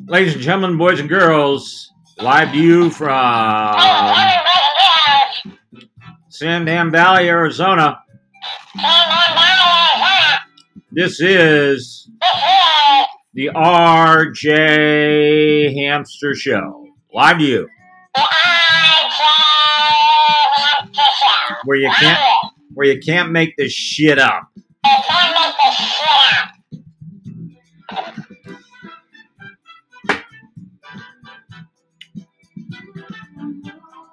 Ladies and gentlemen, boys and girls, live to you from Sandan Valley, Arizona. This is the RJ Hamster Show. Live to you. Where you can't make this shit up.